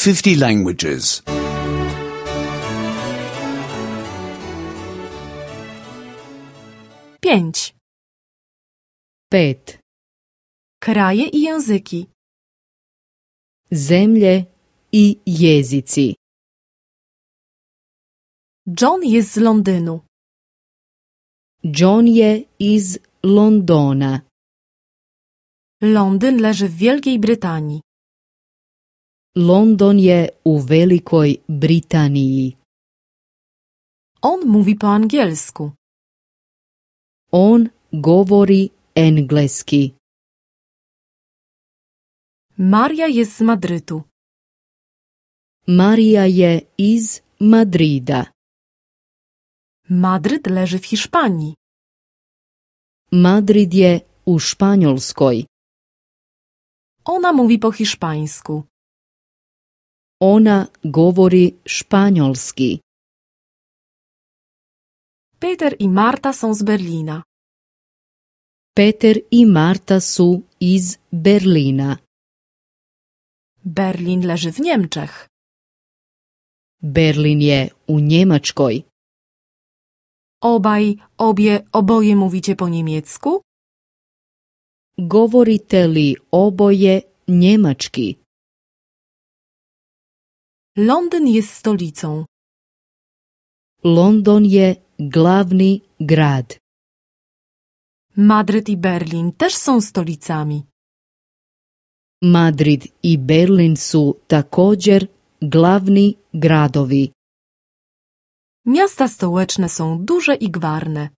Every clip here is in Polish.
50 languages. 5. 5. Kraje i języki. Zemlje i jezici. John jest z Londynu. John je iz Londona. Londyn leży w Wielkiej Brytanii. London je u Velikoj Britaniji. On mówi po angielsku. On govori engleski. Maria jest z Madrytu. Marija je iz Madrida. Madryt leży w Hiszpanii. Madrid je u Španjolskoj. Ona mówi po hiszpańsku. Ona govori španjolski. Peter i Marta są z Berlina. Peter i Marta su iz Berlina. Berlin leży w Niemczech. Berlin je u Njemačkoj. Oboje mówicie po niemiecku? Govorite li oboje njemački? Londyn jest stolicą. London je glavni grad. Madryt i Berlin też są stolicami. Madrid i Berlin su također glavni gradovi. Miasta stołeczne są duże i gwarne.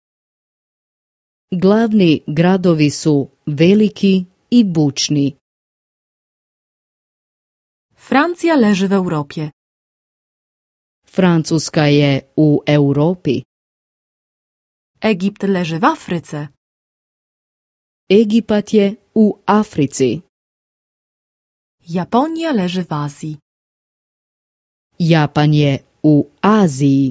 Glavni gradovi su veliki i bučni. Francja leży w Europie. Francuska je u Europi. Egipt leży w Afryce. Egipat je u Africi. Japonia leży w Azji. Japan je u Aziji.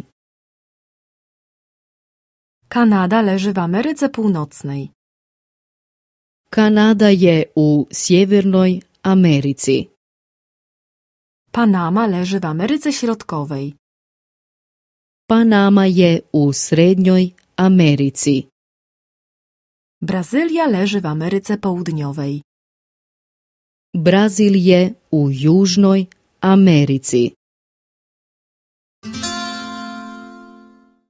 Kanada leży w Ameryce Północnej. Kanada je u Sjevernoj Americi. Panama leży w Ameryce Środkowej. Panama je u Srednjoj Americi. Brazylia leży w Ameryce Południowej. Brazil je u Južnoj Americi.